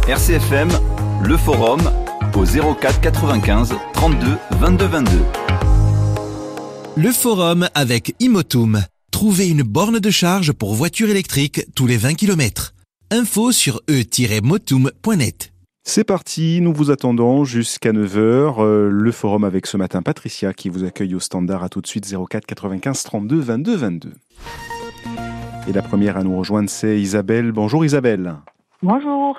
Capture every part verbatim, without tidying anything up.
R C F M, le forum, au zéro quatre quatre-vingt-quinze trente-deux vingt-deux vingt-deux. Le forum avec Imotum. Trouvez une borne de charge pour voiture électrique tous les vingt kilomètres. Info sur e tiret motum point net. C'est parti, nous vous attendons jusqu'à neuf heures. Euh, le forum avec ce matin Patricia qui vous accueille au standard. À tout de suite, zéro quatre quatre-vingt-quinze trente-deux vingt-deux vingt-deux. Et la première à nous rejoindre, c'est Isabelle. Bonjour Isabelle. Bonjour.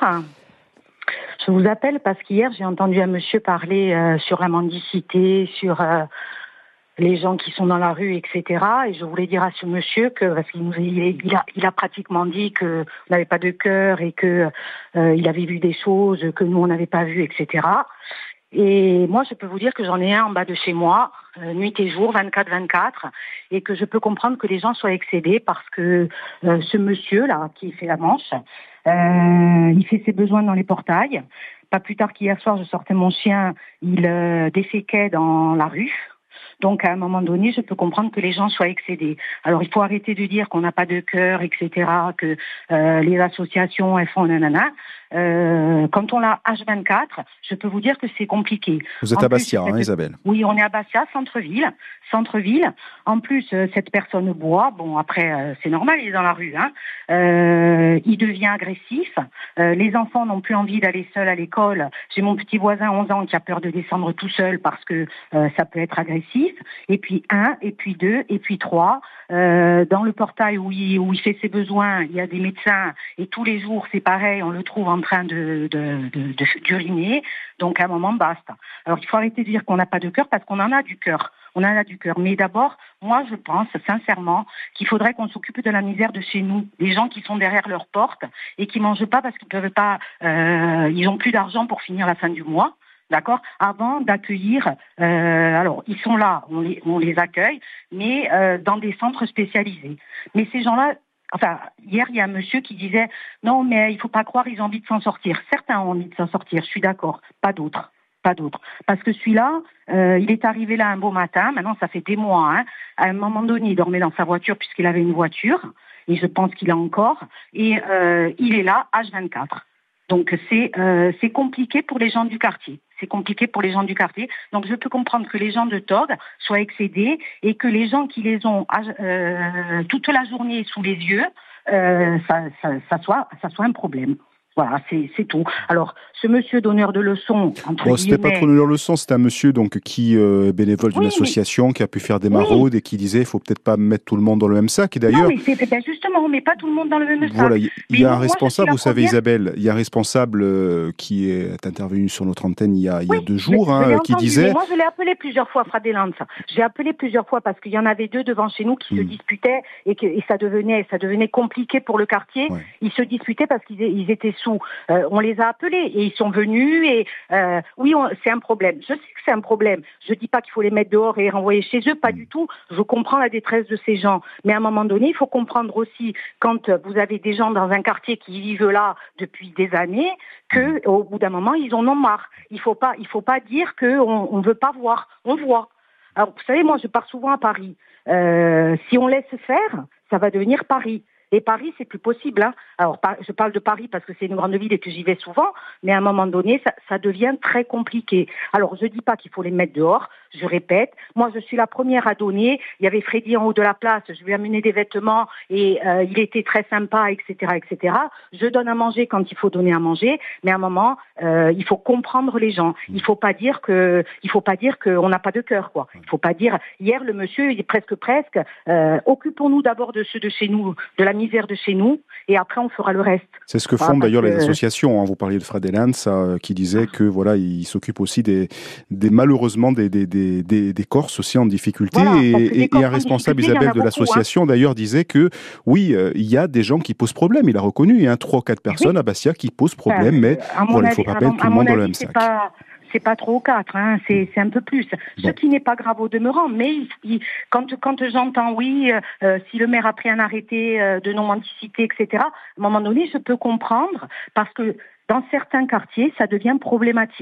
Je vous appelle parce qu'hier, j'ai entendu un monsieur parler euh, sur la mendicité, sur euh, les gens qui sont dans la rue, et cetera. Et je voulais dire à ce monsieur que, parce qu'il nous, il, il, a, il a pratiquement dit qu'on n'avait pas de cœur et que euh, il avait vu des choses que nous, on n'avait pas vues, et cetera. Et moi, je peux vous dire que j'en ai un en bas de chez moi, euh, nuit et jour, vingt-quatre vingt-quatre, et que je peux comprendre que les gens soient excédés parce que euh, ce monsieur-là, qui fait la manche, euh, il fait ses besoins dans les portails. Pas plus tard qu'hier soir, je sortais mon chien, il euh, déféquait dans la rue. Donc, à un moment donné, je peux comprendre que les gens soient excédés. Alors, il faut arrêter de dire qu'on n'a pas de cœur, et cetera, que euh, les associations, elles font nanana. Euh, quand on l'a H vingt-quatre, je peux vous dire que c'est compliqué. Vous êtes en à Bastia, plus, hein, Isabelle? Oui, on est à Bastia, centre-ville. Centre-ville. En plus, euh, cette personne boit. Bon, après, euh, c'est normal, il est dans la rue. Hein. Euh, il devient agressif. Euh, les enfants n'ont plus envie d'aller seuls à l'école. J'ai mon petit voisin, onze ans, qui a peur de descendre tout seul parce que euh, ça peut être agressif. Et puis un, et puis deux, et puis trois. Euh, dans le portail où il, où il fait ses besoins, il y a des médecins. Et tous les jours, c'est pareil, on le trouve en train de, de, de, de, d'uriner. Donc à un moment, basta. Alors il faut arrêter de dire qu'on n'a pas de cœur parce qu'on en a du cœur. On en a du cœur. Mais d'abord, moi je pense sincèrement qu'il faudrait qu'on s'occupe de la misère de chez nous. Des gens qui sont derrière leur porte et qui mangent pas parce qu'ils peuvent pas, euh, ils ont plus d'argent pour finir la fin du mois. D'accord. Avant d'accueillir, euh, alors ils sont là, on les, on les accueille, mais euh, dans des centres spécialisés. Mais ces gens-là, enfin, hier il y a un monsieur qui disait non, mais il faut pas croire, ils ont envie de s'en sortir. Certains ont envie de s'en sortir, je suis d'accord, pas d'autres. Pas d'autres. Parce que celui-là, euh, il est arrivé là un beau matin, maintenant ça fait des mois, hein. À un moment donné, il dormait dans sa voiture puisqu'il avait une voiture, et je pense qu'il a encore, et euh, il est là, H vingt-quatre. Donc c'est, euh, c'est compliqué pour les gens du quartier. C'est compliqué pour les gens du quartier. Donc je peux comprendre que les gens de Tog soient excédés et que les gens qui les ont euh, toute la journée sous les yeux, euh, ça, ça, ça, soit, ça soit un problème. Voilà, c'est, c'est tout. Alors, ce monsieur donneur de leçons, entre bon, c'était guillemets... pas trop donneur de leçons, c'était un monsieur donc qui euh, est bénévole d'une oui, association, mais... qui a pu faire des maraudes oui. et qui disait il faut peut-être pas mettre tout le monde dans le même sac. Et d'ailleurs, non, mais c'est ben justement, on met pas tout le monde dans le même sac. Voilà, il y, y a un moi, responsable, vous savez, première... Isabelle, il y a un responsable euh, qui est intervenu sur notre antenne il y a, il y a oui, deux jours, hein, entendu, qui disait. Mais moi, je l'ai appelé plusieurs fois, Fradelance. J'ai appelé plusieurs fois parce qu'il y en avait deux devant chez nous qui mmh. se disputaient et que et ça devenait, ça devenait compliqué pour le quartier. Ouais. Ils se disputaient parce qu'ils ils étaient sous. Euh, on les a appelés et ils sont venus et euh, oui, on, c'est un problème. Je sais que c'est un problème. Je dis pas qu'il faut les mettre dehors et les renvoyer chez eux, pas du tout. Je comprends la détresse de ces gens, mais à un moment donné, il faut comprendre aussi quand vous avez des gens dans un quartier qui vivent là depuis des années, que au bout d'un moment, ils en ont marre. Il faut pas, il faut pas dire que on, on veut pas voir. On voit. Alors vous savez, moi, je pars souvent à Paris. Euh, si on laisse faire, ça va devenir Paris. Et Paris, c'est plus possible. Hein. Alors, je parle de Paris parce que c'est une grande ville et que j'y vais souvent, mais à un moment donné, ça, ça devient très compliqué. Alors, je dis pas qu'il faut les mettre dehors, je répète. Moi, je suis la première à donner. Il y avait Freddy en haut de la place, je lui ai amené des vêtements et euh, il était très sympa, et cetera, et cetera. Je donne à manger quand il faut donner à manger, mais à un moment, euh, il faut comprendre les gens. Il faut pas dire que, il faut pas dire qu'on n'a pas de cœur, quoi. Il faut pas dire. Hier, le monsieur, il est presque, presque. Euh, occupons-nous d'abord de ceux de chez nous, de la misère de chez nous, et après on fera le reste. C'est ce que font voilà, d'ailleurs que... les associations. Hein. Vous parliez de Fred Elens, euh, qui disait que voilà, il s'occupe aussi des, des malheureusement des, des, des, des, des Corses aussi en difficulté. Voilà, et, et un responsable, Isabelle, de l'association, hein. d'ailleurs, disait que oui, euh, il y a des gens qui posent problème. Il a reconnu, il y a trois ou quatre personnes oui. à Bastia qui posent problème, euh, mais voilà, il ne faut pas mettre tout le monde dans le même sac. Pas... C'est pas trois ou quatre, hein, c'est, c'est un peu plus. Bon. Ce qui n'est pas grave au demeurant, mais il, il, quand, quand j'entends, oui, euh, si le maire a pris un arrêté euh, de non-mendicité, et cetera, à un moment donné, je peux comprendre, parce que dans certains quartiers, ça devient problématique.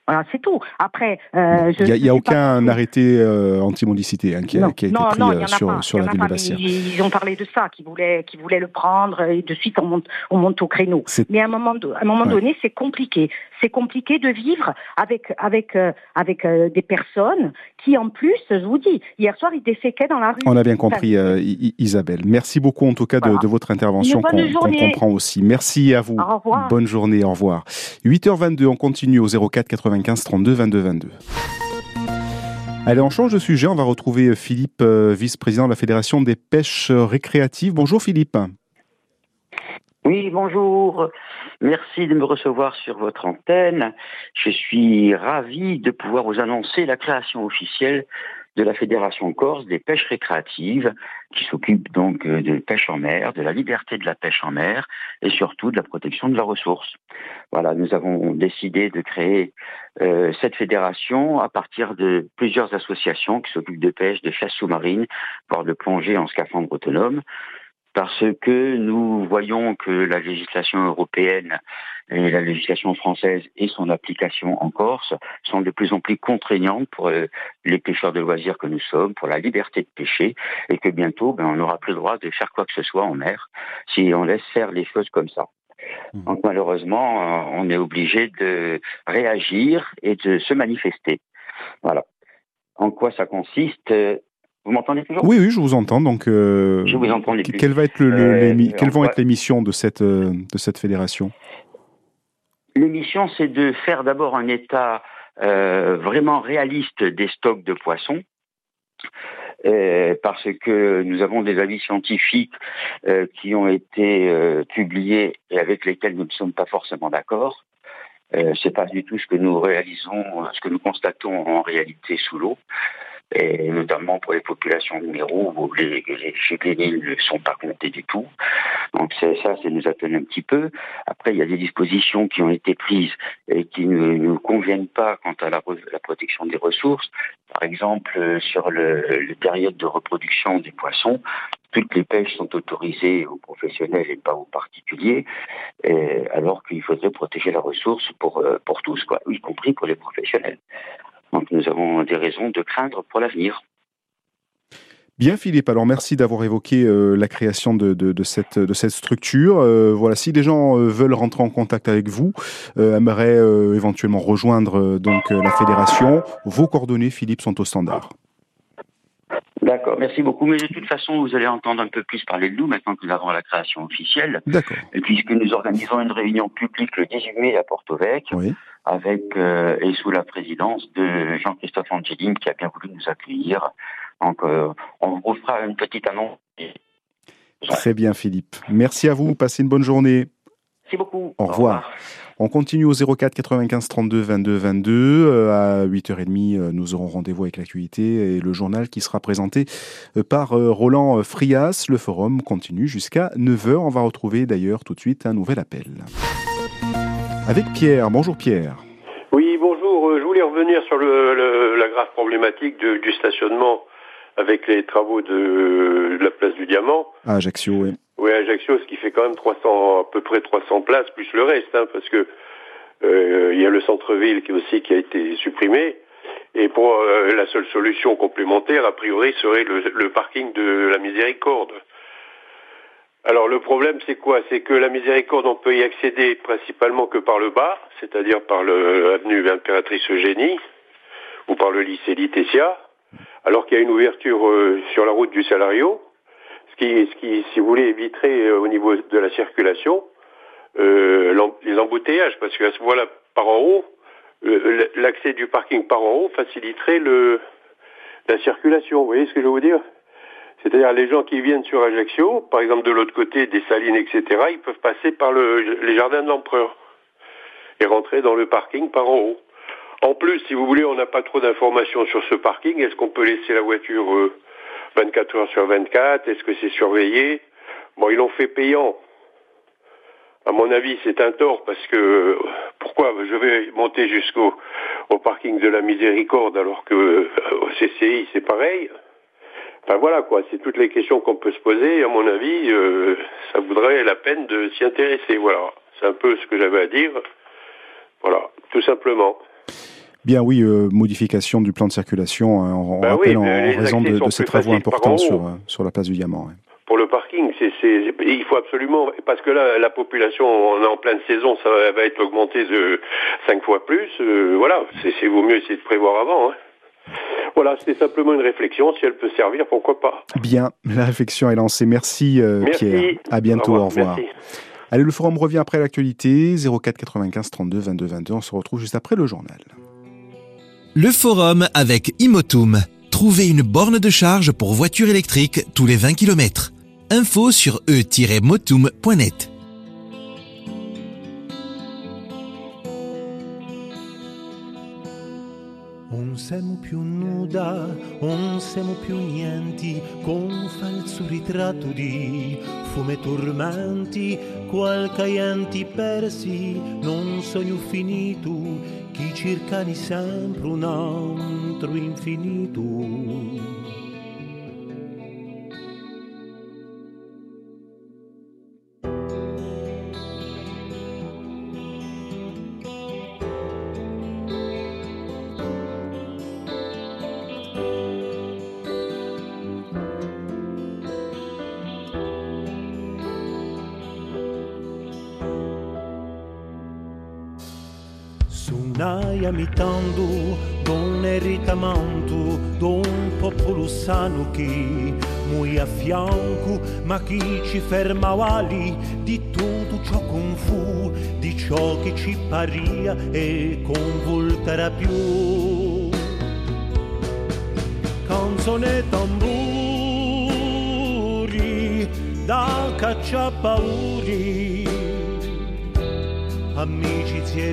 Voilà, c'est tout. Après, euh, il n'y a, a aucun arrêté euh, anti-mendicité hein, qui, a, qui a été non, pris non, euh, sur, pas, sur la ville pas, de Bassières. Ils, ils ont parlé de ça, qu'ils voulaient, qu'ils voulaient le prendre et de suite on monte, on monte au créneau. C'est... Mais à un moment, à un moment ouais. donné, c'est compliqué. C'est compliqué de vivre avec avec euh, avec euh, des personnes qui, en plus, je vous dis, hier soir, ils déféquaient dans la rue. On a bien compris, euh, Isabelle. Merci beaucoup en tout cas voilà. de, de votre intervention qu'on, qu'on comprend aussi. Merci à vous. Au revoir. Bonne journée, au revoir. huit heures vingt-deux, on continue au zéro quatre quatre-vingt-quinze trente-deux vingt-deux vingt-deux. Allez, on change de sujet. On va retrouver Philippe, euh, vice-président de la Fédération des pêches récréatives. Bonjour Philippe. Oui, bonjour. Merci de me recevoir sur votre antenne. Je suis ravi de pouvoir vous annoncer la création officielle de la Fédération Corse des pêches récréatives, qui s'occupe donc de pêche en mer, de la liberté de la pêche en mer et surtout de la protection de la ressource. Voilà, nous avons décidé de créer euh, cette fédération à partir de plusieurs associations qui s'occupent de pêche, de chasse sous-marine, voire de plongée en scaphandre autonome, parce que nous voyons que la législation européenne et la législation française et son application en Corse sont de plus en plus contraignantes pour les pêcheurs de loisirs que nous sommes, pour la liberté de pêcher, et que bientôt, ben, on n'aura plus le droit de faire quoi que ce soit en mer si on laisse faire les choses comme ça. Donc malheureusement, on est obligé de réagir et de se manifester. Voilà. En quoi ça consiste ? Vous m'entendez toujours ? Oui, oui, je vous entends. Donc, euh, je vous entends les plus. Quelle va être le, le, euh, les, quelles vont quoi... être les missions de cette, euh, de cette fédération ? Les missions, c'est de faire d'abord un état euh, vraiment réaliste des stocks de poissons, euh, parce que nous avons des avis scientifiques euh, qui ont été euh, publiés et avec lesquels nous ne sommes pas forcément d'accord. Euh, c'est pas du tout ce que nous réalisons, ce que nous constatons en réalité sous l'eau. Et notamment pour les populations minéraux où les, les gibiers ne sont pas comptés du tout. Donc c'est, ça, ça nous attend un petit peu. Après, il y a des dispositions qui ont été prises et qui ne nous conviennent pas quant à la, la protection des ressources. Par exemple, sur le, le période de reproduction des poissons, toutes les pêches sont autorisées aux professionnels et pas aux particuliers, et, alors qu'il faudrait protéger la ressource pour, pour tous, quoi, y compris pour les professionnels. Donc nous avons des raisons de craindre pour l'avenir. Bien Philippe, alors merci d'avoir évoqué euh, la création de, de, de, cette, de cette structure. Euh, voilà, si des gens euh, veulent rentrer en contact avec vous, euh, aimeraient euh, éventuellement rejoindre euh, donc euh, la fédération, vos coordonnées, Philippe, sont au standard. D'accord, merci beaucoup. Mais de toute façon, vous allez entendre un peu plus parler de nous maintenant que nous avons la création officielle. D'accord. Et puisque nous organisons une réunion publique le dix-huit mai à Porto Vecchio, oui. avec euh, et sous la présidence de Jean-Christophe Angeline qui a bien voulu nous accueillir. Donc, euh, on vous fera une petite annonce. Très bien, Philippe. Merci à vous. Passez une bonne journée. Merci beaucoup. Au revoir. Au revoir. On continue au zéro quatre quatre-vingt-quinze trente-deux vingt-deux vingt-deux. Euh, à huit heures trente, nous aurons rendez-vous avec l'actualité et le journal qui sera présenté par euh, Roland Frias. Le forum continue jusqu'à neuf heures. On va retrouver d'ailleurs tout de suite un nouvel appel. Avec Pierre. Bonjour Pierre. Oui, bonjour. Je voulais revenir sur le, le, la grave problématique de, du stationnement avec les travaux de, de la place du Diamant. À Ajaccio, oui. Oui, Ajaccio, ce qui fait quand même trois cents, à peu près trois cents places, plus le reste, hein, parce que euh, il y a le centre-ville qui aussi qui a été supprimé. Et pour euh, la seule solution complémentaire, a priori, serait le, le parking de la Miséricorde. Alors le problème, c'est quoi ? C'est que la Miséricorde, on peut y accéder principalement que par le bas, c'est-à-dire par l'avenue Impératrice Eugénie, ou par le lycée Litessia, alors qu'il y a une ouverture euh, sur la route du Salario, ce qui, ce qui, si vous voulez, éviterait euh, au niveau de la circulation euh, les embouteillages, parce qu'à ce moment-là, par en haut, euh, l'accès du parking par en haut faciliterait le, la circulation. Vous voyez ce que je veux vous dire ? C'est-à-dire les gens qui viennent sur Ajaccio, par exemple de l'autre côté des Salines, et cetera, ils peuvent passer par le, les jardins de l'Empereur et rentrer dans le parking par en haut. En plus, si vous voulez, on n'a pas trop d'informations sur ce parking. Est-ce qu'on peut laisser la voiture euh, vingt-quatre heures sur vingt-quatre ? Est-ce que c'est surveillé ? Bon, ils l'ont fait payant. À mon avis, c'est un tort parce que pourquoi je vais monter jusqu'au au parking de la Miséricorde alors que euh, au C C I c'est pareil. Enfin voilà quoi, c'est toutes les questions qu'on peut se poser. À mon avis, euh, ça vaudrait la peine de s'y intéresser. Voilà, c'est un peu ce que j'avais à dire. Voilà, tout simplement. Bien oui, euh, modification du plan de circulation, hein, on Ben rappelle oui, en, en raison de, de ces travaux importants sur, sur la place du Diamant. Ouais. Pour le parking, c'est, c'est, il faut absolument, parce que là, la population, on est en pleine saison, ça va être augmenté de cinq fois plus. Euh, voilà, c'est, c'est vaut mieux essayer de prévoir avant. Hein. Voilà, c'était simplement une réflexion. Si elle peut servir, pourquoi pas. Bien, la réflexion est lancée. Merci, euh, Merci. Pierre. À bientôt, au revoir. Au revoir. Merci. Allez, le forum revient après l'actualité. zéro quatre quatre-vingt-quinze trente-deux vingt-deux vingt-deux. On se retrouve juste après le journal. Le forum avec Imotum. Trouvez une borne de charge pour voiture électrique tous les vingt kilomètres. Info sur e tiret motum point net. Non siamo più nuda, non siamo più nienti, con un falso ritratto di fume tormenti, qualche enti persi, non sogno finito, chi cercani sempre un altro infinito. Suonai imitando don eritamento d'un popolo sano che muoia a fianco, ma chi ci fermava lì di tutto ciò con fu, di ciò che ci paria e convolterà più. Canzone tamburi da cacciapauri, amicizie e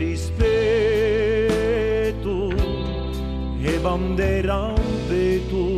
rispetto e bandera ampeto.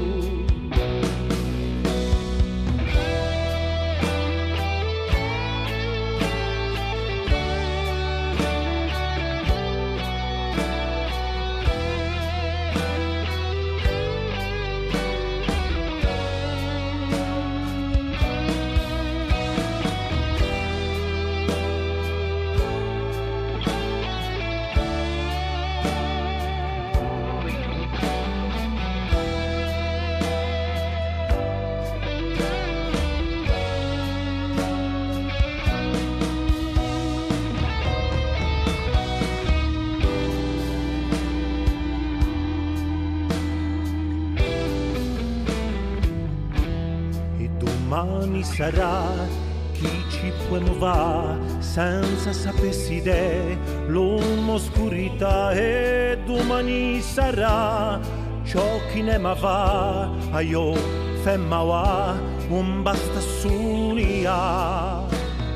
Domani sarà chi ci può muovere senza sapessi idee, l'uomo oscurità, e domani sarà ciò che ne ma va, a io femma va, non basta sunia.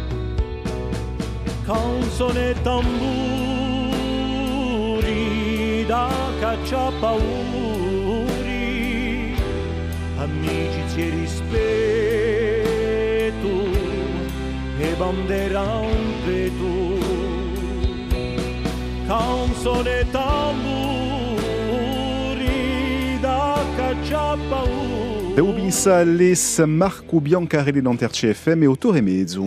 Canzone tamburi da cacciapauri, amicizie e rispetto e bandera ampeto. Canzone tamburi da cacciapauri. Eubisa les Marco Biancarelli l'Anterce F M e Autore Mezzo.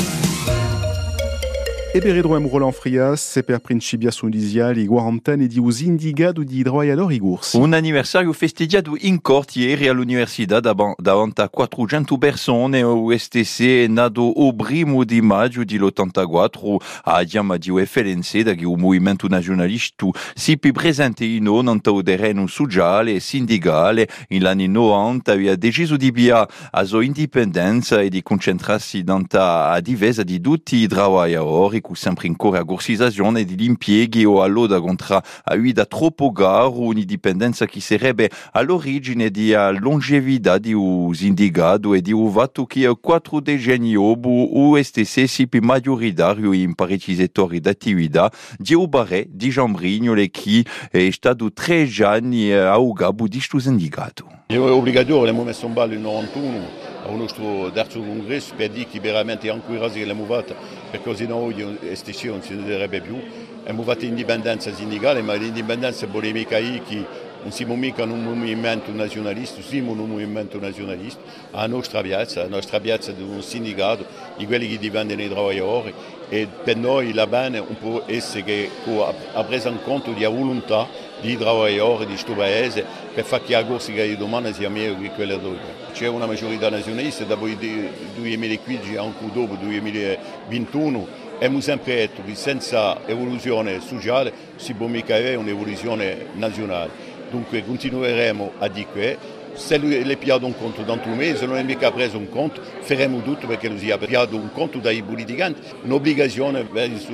E per idroem Roland Frias, se per principia sundisiali quarantenne di us indigado di idroiador igursi. Un anniversario festeggiato in corte ieri all'università davanti a quattrocento persone. O S T C è nato il primo di maggio dell'ottantaquattro a chiama di U F L N C, da che il movimento nazionalista si più presente in onanta o terreno sociale e sindicale. In anni novanta aveva deciso di via a sua indipendenza e di concentrarsi a difesa di tutti i lavoratori, cu sempre in corre a gorsizazione di impieghi o a loda contro a guida troppo garo, un'indipendenza che sarebbe all'origine di longevità di un sindacato e di un fatto che quattro decenni dopo U S T C si più maggioritario in parecchi settori d'attività di Obare di Giambrignole che è stato tre anni a capo di questo sindacato. È obbligatorio, abbiamo messo in ballo il novantuno al nostro terzo congresso per dire che veramente ancora che l'abbiamo fatta, perché così noi S T C non si direbbe più. Abbiamo fatto indipendenza sindacale, ma l'indipendenza polemica che non siamo mica un movimento nazionalista, siamo un movimento nazionalista, la nostra piazza, la nostra piazza di un sindacato, di quelli che difendono i lavoratori, e per noi la bene un po' essere che ha preso in conto della volontà dei lavoratori di questo paese per far che la corsica di domani sia meglio che quella d'oggi. C'è una maggiorità nazionalista, dopo il duemilaquindici, anche dopo il duemilaventuno, abbiamo sempre detto che senza evoluzione sociale si può mica avere un'evoluzione nazionale. Dunque continueremo a dire che se lui è piato un conto da un mese, non è mica preso un conto, faremo tutto perché lui sia piato un conto dai politicanti, un'obbligazione verso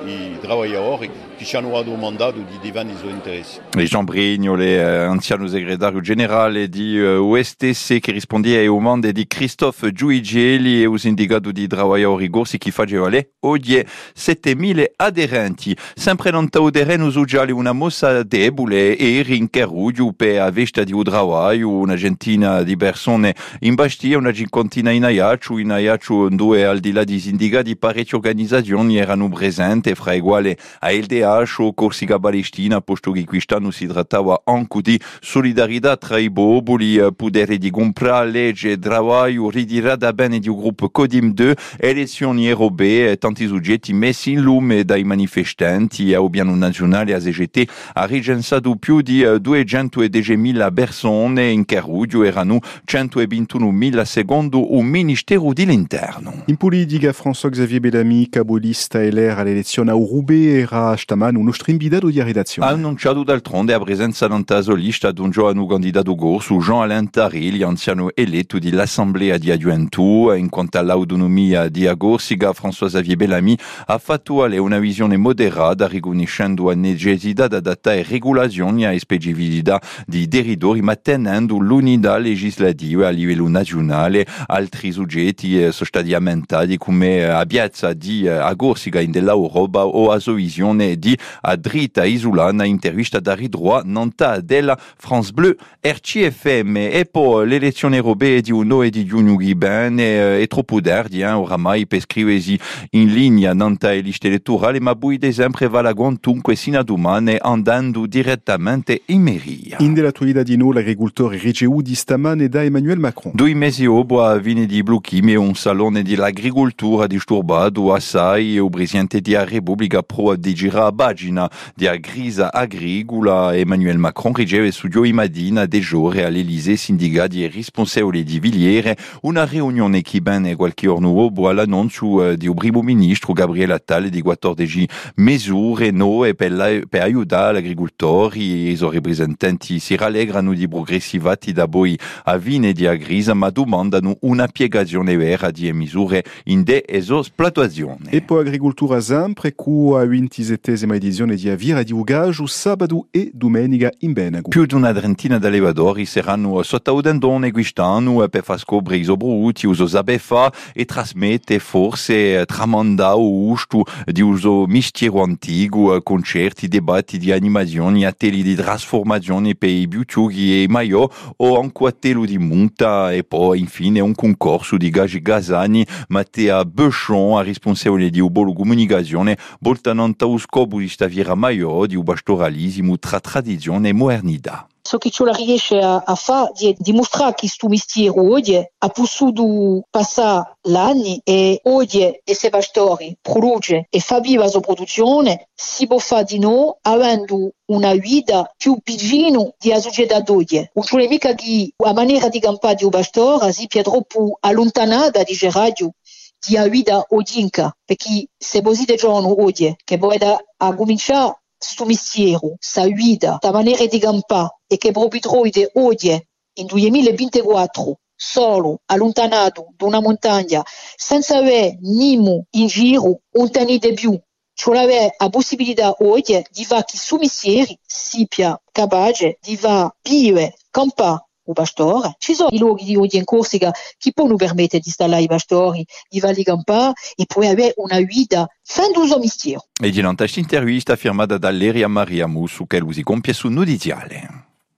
i lavoratori che hanno dato un mandato di difendere i suoi interessi. Jean Brignole, anziano segretario generale di U S T C, che rispondeva ai domande di Christophe Giuigeli, e il sindacato di lavoratori corsi che faceva le oggi settemila aderenti. Sempre non tau terreno sociale una mossa debole e rincarruglio per la vista di un lavoro. Una centina di persone in Bastia, una cinquantina in Ajaccio, in Ajaccio due al di là di sindicati parecchie organizzazioni erano presenti, fra i quali a L D H, Corsica Palestina, posto che quest'anno si trattava anche di solidarietà tra i popoli, potere di comprare legge, lavoro, ritirata bene di un gruppo Codim due, elezioni europee, tanti soggetti messi in lume dai manifestanti. Al piano nazionale A S G T ha recensato più di duecentodicimila persone, in Carruggio erano centoventunomila secondo un Ministero dell'Interno. In politica, François-Xavier Bellamy, capolista elera alle elezioni a Roubaix, era stamane uno strimbidato di redazione. Ha annunciato d'altronde la presenza d'un tasolista di un giovane candidato corso, Jean-Alain Taril, anziano eletto dell'Assemblea di Gioventù. In quanto all'autonomia di Corsica, François-Xavier Bellamy ha fatto alle una visione moderata, riconoscendo la necessità di adattare regolazioni e specificità di territori, ma tenendo l'unità legislativa a livello nazionale. Altri soggetti sono stati ammentati come a piazza di a Corsica in dell'Europa o a sua visione di a dritta isolana, intervista da Ridroit Nanta della France Bleu R C F M. E poi le elezioni europee di uno e di giugno che bene è troppo tardi, eh, oramai per scriversi in linea Nanta e liste elettorali, ma poi di sempre va la quantunque sino a domani andando direttamente in mairia. In dell'attualità di noi l'agricoltore ricevuto di stamane da Emmanuel Macron. Due mesi dopo a venerdì blocchi un salone dell'agricoltura disturbato assai, e il presidente della Repubblica prova di girare a pagina della crisi agricola. Emmanuel Macron riceve su giovedì mattina dei giorni all'Elysée sindicati e responsabili di filiere, una riunione che bene qualche giorno dopo all'annuncio di un primo ministro Gabriel Attal di quattordici misure nuove per, la, per aiutare gli agricoltori, e i suoi rappresentanti si rallegrano di progressivati da poi a fine di crisi, ma domandano una spiegazione vera di misure in de esploitazione. E poi agricoltura sempre con la ventisettesima edizione di Avira di Ugaggio sabato e domenica in Benego. Più di una trentina di allevatori saranno sottoudendone quest'anno per far scoprire i sobruti, uso sabefa e trasmette forse tramanda o usto di uso mistiero antico, concerti, debatti di animazioni, atelier di trasformazione per i biutughi e i maio o anche a telo di monta. E poi infine un concorso di Gagi Gazani, Mattea Bechon, responsabile di Ubolo Comunicazione, voltanante allo scopo di staviera maior di un pastoralismo tra tradizione e modernità. So che ce la riesce a, a fare è dimostrare che questo mestiere oggi ha potuto passare l'anni, e oggi i pastori producono e fa viva la sua produzione, si può fare di noi avendo una vita più vicina alla società d'oggi. Non è mica che la maniera di campare di un pastore sia troppo allontanata di radio di una vita odinca, perché se così di giorno oggi che poi da a cominciare sto mestiere, sta vita, sta maniera di campare, e che proprio trovi oggi in duemilaventiquattro solo allontanato da una montagna senza avere nemmeno in giro un anno di più, cioè avere la possibilità oggi di fare che il suo mestiere sia capace di fare più campare un pastore. Ci sono i luoghi di oggi in Corsica che possono permettere di installare i pastori, di fare campare e poi avere una vita fando il suo mestiere. E di questa intervista firmata da Leria Maria Musu che lui si compie su Nudiziale.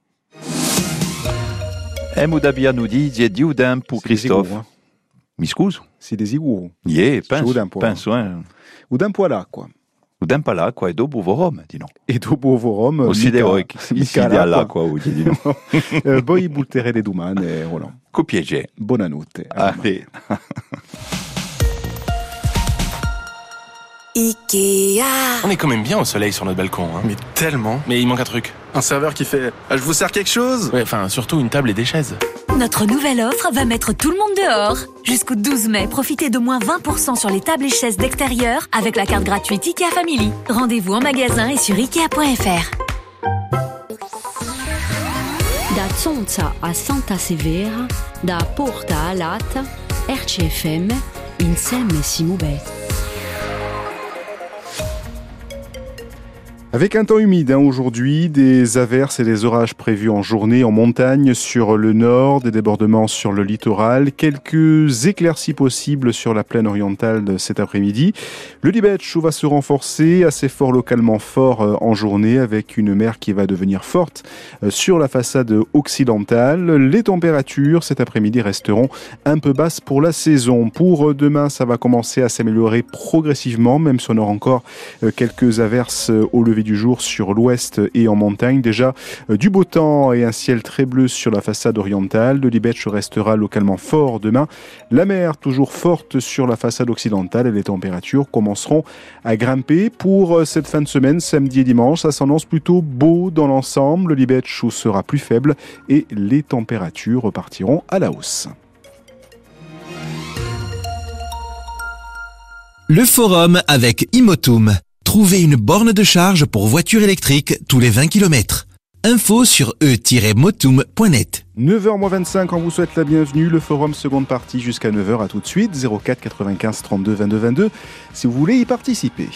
E mudabbia nudizie di un tempo, Christophe. Mi scuso? Si desiguro. Yeah, penso, penso, eh. Un tempo all'acqua. Ou d'un pala, quoi, et dopo vorom, dis non. E dopo vorom... Aussi des roic, ici di là, quoi, ou dis non. Poi bultere le domane, Roland. Copiege. Buonanotte. Allez. Ikea. On est quand même bien au soleil sur notre balcon, hein. Mais tellement. Mais il manque un truc. Un serveur qui fait ah, « Je vous sers quelque chose ?» Ouais, enfin, surtout une table et des chaises. Notre nouvelle offre va mettre tout le monde dehors. Jusqu'au douze mai, profitez de moins vingt pour cent sur les tables et chaises d'extérieur avec la carte gratuite Ikea Family. Rendez-vous en magasin et sur ikea point f r. Da Zonza a Santa Severa, da Porta a Lata, R C F M, insieme si muove. Avec un temps humide hein, aujourd'hui, des averses et des orages prévus en journée en montagne sur le nord, des débordements sur le littoral, quelques éclaircies possibles sur la plaine orientale de cet après-midi. Le Libetch va se renforcer, assez fort localement fort euh, en journée, avec une mer qui va devenir forte euh, sur la façade occidentale. Les températures cet après-midi resteront un peu basses pour la saison. Pour euh, demain, ça va commencer à s'améliorer progressivement, même si on aura encore euh, quelques averses euh, au lever du jour sur l'ouest et en montagne. Déjà euh, du beau temps et un ciel très bleu sur la façade orientale. Le Libetch restera localement fort demain. La mer toujours forte sur la façade occidentale et les températures commenceront à grimper. Pour euh, cette fin de semaine, samedi et dimanche, ça s'annonce plutôt beau dans l'ensemble. Le Libetch sera plus faible et les températures repartiront à la hausse. Le forum avec Imotum. Trouvez une borne de charge pour voiture électrique tous les vingt kilomètres. Info sur e tiret motum point net. neuf heures moins vingt-cinq, on vous souhaite la bienvenue. Le forum seconde partie jusqu'à neuf heures. À tout de suite. zéro quatre quatre-vingt-quinze trente-deux vingt-deux vingt-deux si vous voulez y participer.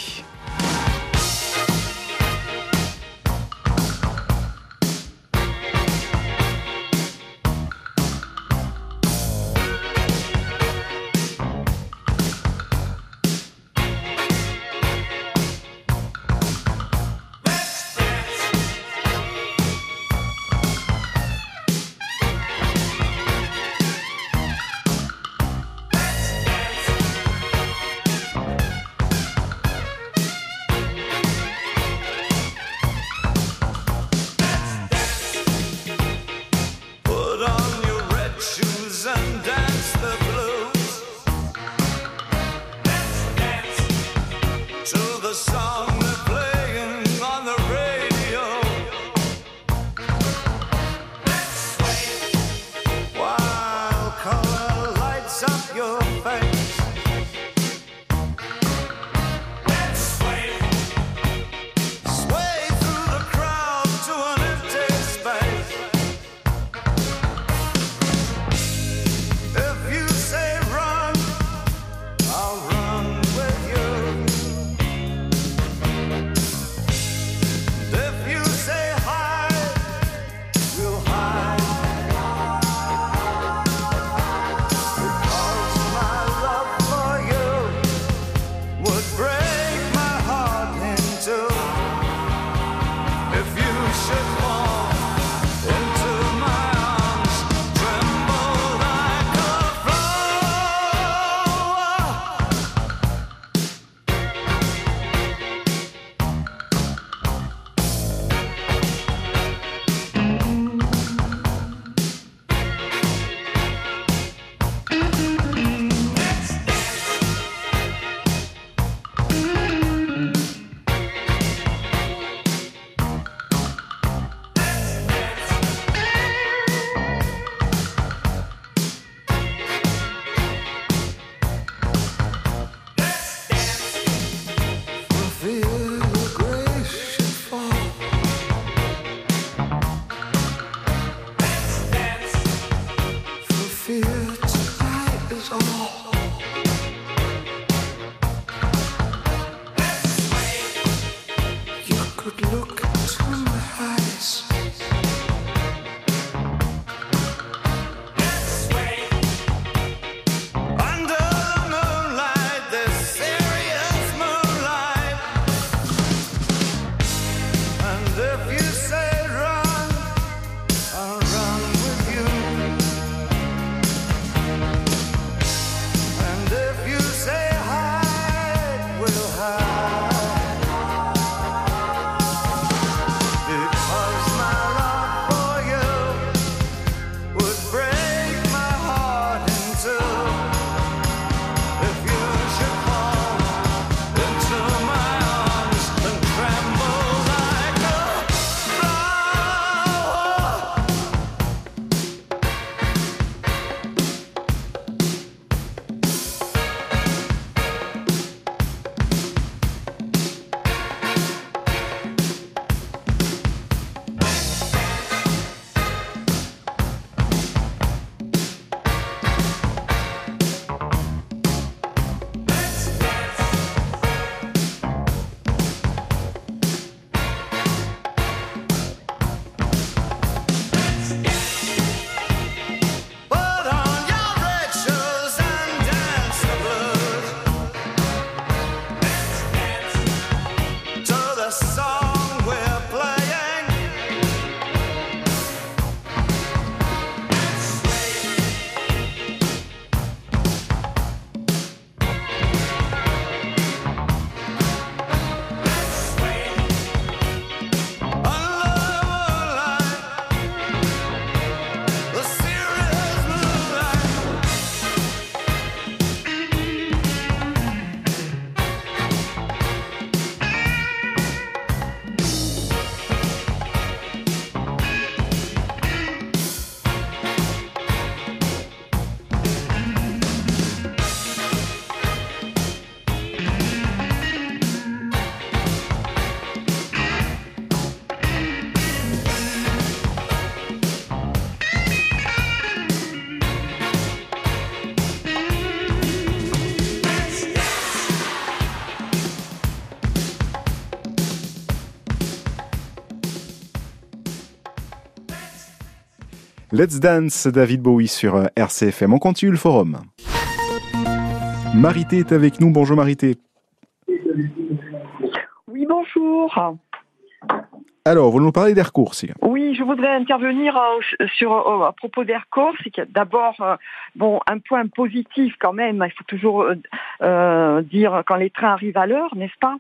Let's Dance, David Bowie sur R C F M. On continue le forum. Marité est avec nous. Bonjour Marité. Oui, bonjour. Alors, vous nous parlez d'Air Corsica. Oui, je voudrais intervenir euh, sur, euh, à propos d'Air Corsica. D'abord, euh, bon, un point positif quand même. Il faut toujours euh, euh, dire quand les trains arrivent à l'heure, n'est-ce pas?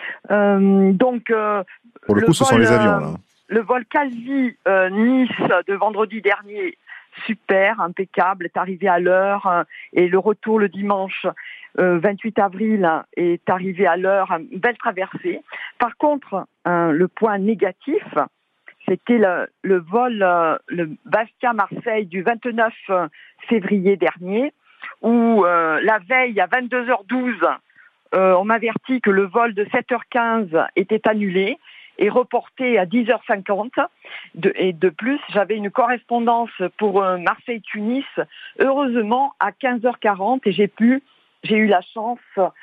euh, Donc, euh, pour le, le coup, ce vol, sont les avions là. Le vol Calvi euh, Nice de vendredi dernier, super, impeccable, est arrivé à l'heure, euh, et le retour le dimanche euh, vingt-huit avril est arrivé à l'heure, une belle traversée. Par contre, euh, le point négatif, c'était le, le vol, euh, le Bastia-Marseille du vingt-neuf février dernier, où euh, la veille à vingt-deux heures douze, euh, on m'avertit que le vol de sept heures quinze était annulé et reporté à dix heures cinquante. De, et de plus, j'avais une correspondance pour euh, Marseille-Tunis, heureusement à quinze heures quarante, et j'ai pu, j'ai eu la chance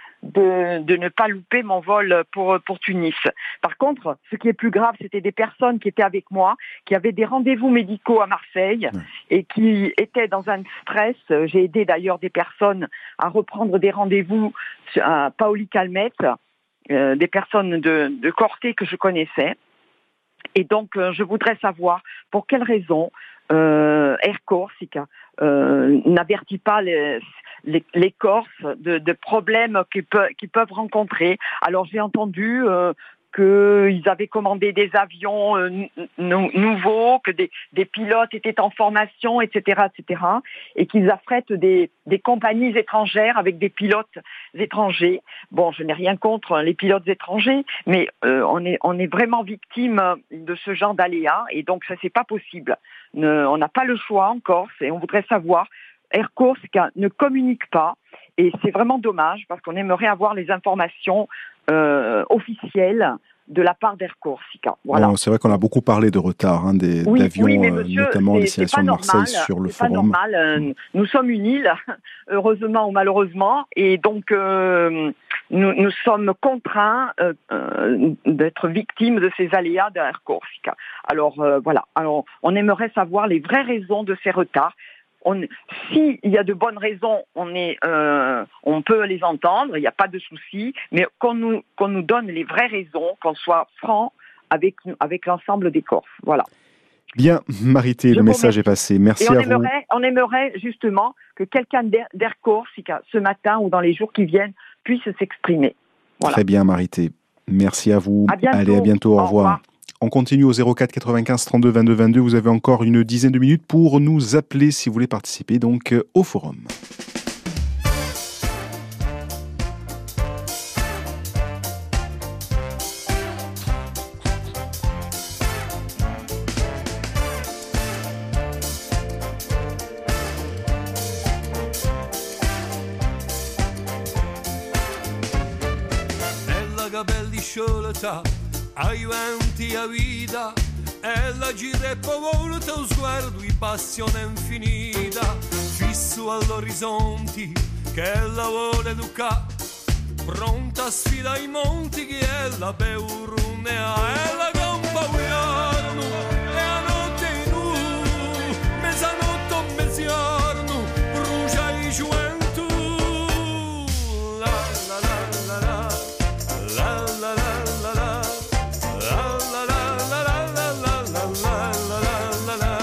de, de ne pas louper mon vol pour, pour Tunis. Par contre, ce qui est plus grave, c'était des personnes qui étaient avec moi, qui avaient des rendez-vous médicaux à Marseille et qui étaient dans un stress. J'ai aidé d'ailleurs des personnes à reprendre des rendez-vous à Paoli Calmette, euh, des personnes de, de Corté que je connaissais. Et donc, euh, je voudrais savoir pour quelles raisons euh, Air Corsica euh, n'avertit pas les, les, les Corses de, de problèmes qu'ils, peut, qu'ils peuvent rencontrer. Alors, j'ai entendu euh, qu'ils avaient commandé des avions euh, n- n- nouveaux, que des, des pilotes étaient en formation, et cetera, et cetera, et qu'ils affrètent des, des compagnies étrangères avec des pilotes étrangers. Bon, je n'ai rien contre les pilotes étrangers, mais euh, on est on est vraiment victime de ce genre d'aléas, et donc ça c'est pas possible. Ne, on n'a pas le choix en Corse, et on voudrait savoir. Air Corsica ne communique pas, et c'est vraiment dommage parce qu'on aimerait avoir les informations euh, officielles de la part d'Air Corsica. Voilà. Bon, c'est vrai qu'on a beaucoup parlé de retard hein, des, oui, d'avions, oui, mais monsieur, notamment c'est, destination de Marseille normal, sur le c'est forum. Pas normal. Euh, nous sommes une île, heureusement ou malheureusement, et donc euh, nous, nous sommes contraints euh, euh, d'être victimes de ces aléas d'Air Corsica. Alors euh, voilà. Alors on aimerait savoir les vraies raisons de ces retards. On, si il y a de bonnes raisons, on est, euh, on peut les entendre, il n'y a pas de souci, mais qu'on nous, qu'on nous donne les vraies raisons, qu'on soit franc avec, avec l'ensemble des Corses. Voilà. Bien, Marité, Je le message remercie. est passé. Merci Et on à aimerait, vous. on aimerait justement que quelqu'un d'Air, d'Air Corsica, ce matin ou dans les jours qui viennent, puisse s'exprimer. Voilà. Très bien, Marité. Merci à vous. À bientôt. Allez, à bientôt. Au, Au revoir. revoir. On continue au zéro quatre quatre-vingt-quinze trente-deux vingt-deux vingt-deux. Vous avez encore une dizaine de minutes pour nous appeler si vous voulez participer donc au forum. Bella capelli sciolta, ai venti a vita, e la gira e poi volta lo sguardo di passione infinita, fisso all'orizzonte che la vuole educare, pronta a sfida i monti che è la peurunea e la gamba uiarno, e a notte in nu, mezzanotte o mezziarno, brucia i giuventu, la la la la la. La la la la la, la la la la la la la la la la la.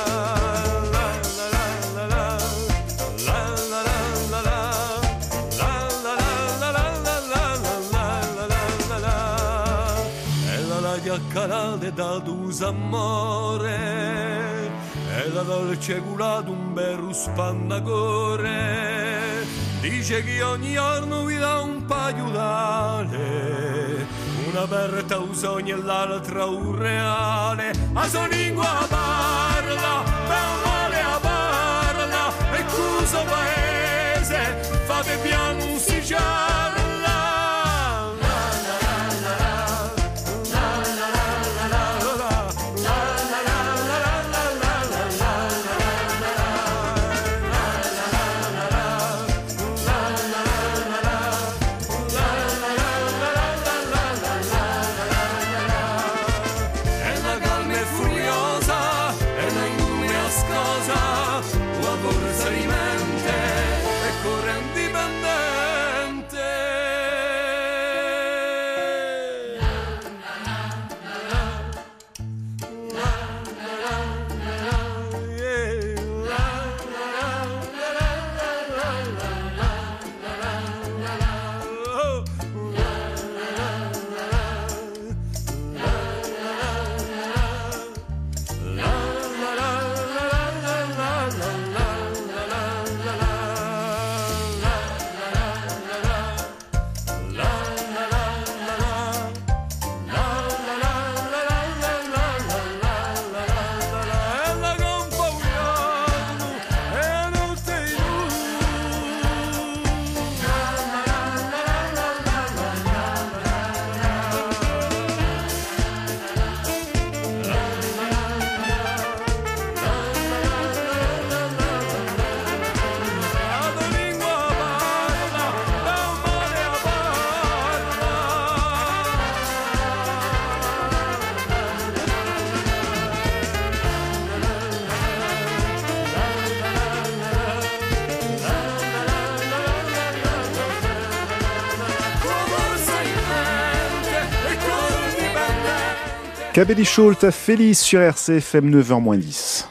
Calate da tuo amore e la dolce cura d'un bel spannacore dice che ogni giorno vi dà un paio d'ale una per te un sogno e l'altra un reale a sua lingua parla per male a parla e cosa paese fate piano un si charla. Cosa Cabelli Schultz, Félix sur R C F M, neuf heures moins dix.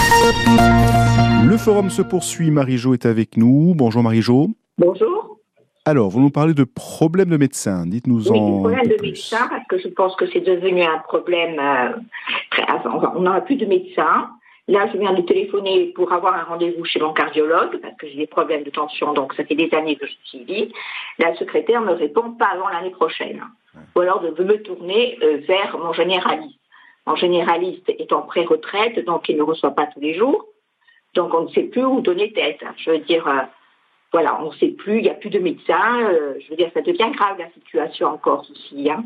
Le forum se poursuit, Marie-Jo est avec nous. Bonjour Marie-Jo. Bonjour. Alors, vous nous parlez de problèmes de médecins, dites-nous oui, en des problèmes de plus. médecins, parce que je pense que c'est devenu un problème euh, très... Enfin, on n'aura plus de médecins. Là, je viens de téléphoner pour avoir un rendez-vous chez mon cardiologue, parce que j'ai des problèmes de tension, donc ça fait des années que je suis suivie. La secrétaire ne répond pas avant l'année prochaine. Ou alors de me tourner euh, vers mon généraliste. Mon généraliste est en pré-retraite, donc il ne reçoit pas tous les jours. Donc on ne sait plus où donner tête. Je veux dire, euh, voilà, on ne sait plus, il n'y a plus de médecins. Euh, je veux dire, ça devient grave la situation en Corse aussi, hein.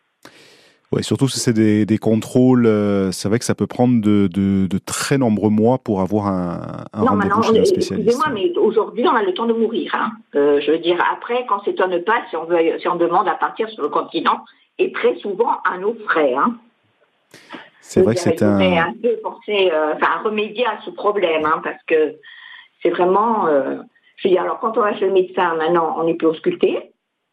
Oui, surtout si c'est des, des contrôles, euh, c'est vrai que ça peut prendre de, de, de très nombreux mois pour avoir un, un non, rendez-vous non, chez un spécialiste. Excusez-moi, mais aujourd'hui, on a le temps de mourir. Hein. Euh, je veux dire, après, quand c'est un pas, si on, veut, si on demande à partir sur le continent, et très souvent à nos frais. Hein. C'est vrai que c'est un... un peu penser, euh, enfin, remédier à ce problème, hein, parce que c'est vraiment... Euh, je veux dire, alors, quand on va chez le médecin, maintenant, on n'est plus ausculté.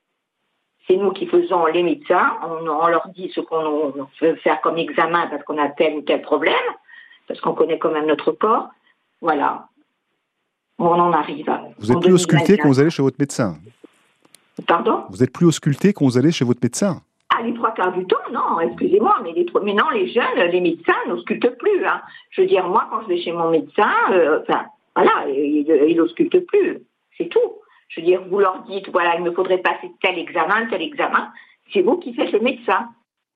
C'est nous qui faisons les médecins, on, on leur dit ce qu'on veut faire comme examen parce qu'on a tel ou tel problème, parce qu'on connaît quand même notre corps. Voilà, on en arrive. Vous êtes plus ausculté quand vous allez chez votre médecin? Pardon? Vous êtes plus ausculté quand vous allez chez votre médecin? Ah, les trois quarts du temps, non, excusez-moi, mais, les, mais non, les jeunes, les médecins n'auscultent plus. Hein. Je veux dire, moi, quand je vais chez mon médecin, euh, enfin, voilà, il n'ausculte plus, c'est tout. Je veux dire, vous leur dites, voilà, il me faudrait passer tel examen, tel examen. C'est vous qui faites le médecin.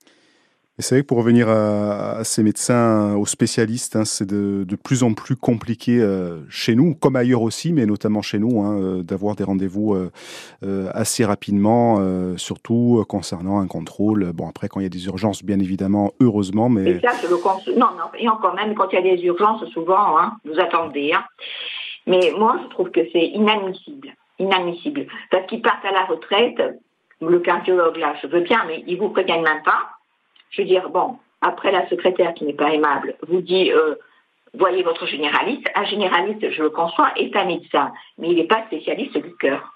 Et c'est vrai que pour revenir à, à ces médecins, aux spécialistes, hein, c'est de, de plus en plus compliqué euh, chez nous, comme ailleurs aussi, mais notamment chez nous, hein, euh, d'avoir des rendez-vous euh, euh, assez rapidement, euh, surtout euh, concernant un contrôle. Bon, après, quand il y a des urgences, bien évidemment, heureusement, mais... Et ça, je le cons... Non, non, et encore même, quand il y a des urgences, souvent, hein, vous attendez. Hein. Mais moi, je trouve que c'est inadmissible. Inadmissible. Parce qu'ils partent à la retraite, le cardiologue là, je veux bien, mais ils vous préviennent même pas. Je veux dire, bon, après la secrétaire qui n'est pas aimable vous dit, euh, voyez votre généraliste. Un généraliste, je le conçois, est un médecin, mais il n'est pas spécialiste du cœur.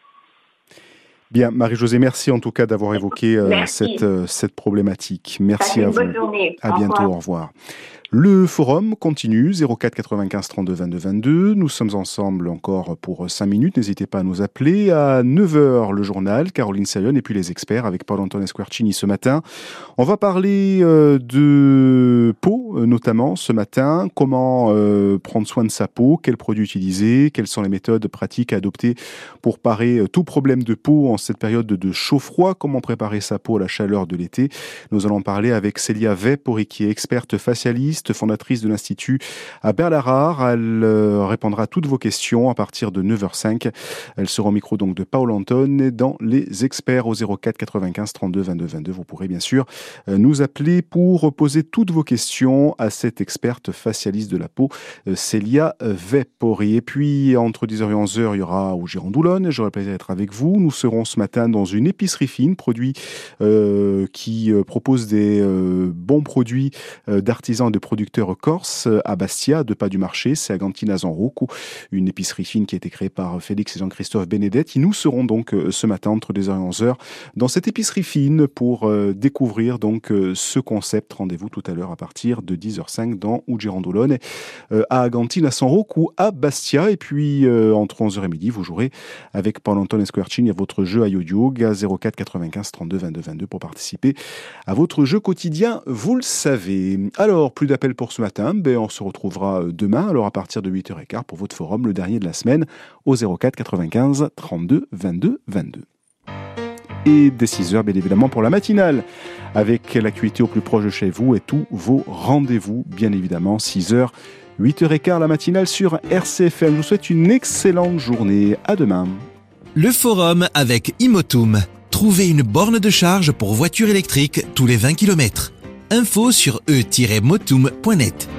Bien, Marie-Josée, merci en tout cas d'avoir évoqué euh, cette, euh, cette problématique. Merci à vous. Bonne journée. À au bientôt, revoir. au revoir. Le forum continue, zéro quatre quatre-vingt-quinze trente-deux vingt-deux vingt-deux. Nous sommes ensemble encore pour cinq minutes. N'hésitez pas à nous appeler. À neuf heures, le journal, Caroline Sayon et puis les experts avec Paolo-Antonio Squarcini ce matin. On va parler euh, de peau, euh, notamment ce matin. Comment euh, prendre soin de sa peau, quels produits utiliser, quelles sont les méthodes pratiques à adopter pour parer euh, tout problème de peau en cette période de chaud-froid. Comment préparer sa peau à la chaleur de l'été. Nous allons parler avec Célia Vepori, qui est experte facialiste, fondatrice de l'Institut à Berlarare. Elle euh, répondra à toutes vos questions à partir de neuf heures cinq. Elle sera au micro donc de Paolo Anton et dans les experts au zéro quatre quatre-vingt-quinze trente-deux vingt-deux vingt-deux. Vous pourrez bien sûr euh, nous appeler pour poser toutes vos questions à cette experte facialiste de la peau, euh, Célia Vepori. Et puis entre dix heures et onze heures, il y aura au Girondoulone. J'aurai le plaisir d'être avec vous. Nous serons ce matin dans une épicerie fine, produit euh, qui euh, propose des euh, bons produits euh, d'artisans et de producteurs corses à Bastia, deux pas du marché, c'est à Gantina-Zanrouco, une épicerie fine qui a été créée par Félix et Jean-Christophe Benedetti. Nous serons donc ce matin entre dix heures et onze heures dans cette épicerie fine pour euh, découvrir donc euh, ce concept. Rendez-vous tout à l'heure à partir de dix heures cinq dans Ugirandolone, euh, à Gantina-Zanrouco, à Bastia. Et puis euh, entre onze heures et midi, vous jouerez avec Paolo-Antonio Squarcini à votre jeu à Yodyog à zéro quatre quatre-vingt-quinze trente-deux vingt-deux vingt-deux pour participer à votre jeu quotidien, vous le savez. Alors, plus d'appels pour ce matin, ben on se retrouvera demain, alors à partir de huit heures quinze pour votre forum, le dernier de la semaine, au zéro quatre quatre-vingt-quinze trente-deux vingt-deux vingt-deux. Et dès six heures, bien évidemment, pour la matinale, avec l'actualité au plus proche de chez vous et tous vos rendez-vous, bien évidemment, six heures, huit heures quinze, la matinale sur R C F M. Je vous souhaite une excellente journée. À demain. Le forum avec Imotum. Trouvez une borne de charge pour voiture électrique tous les vingt kilomètres. Info sur e tiret motum point net.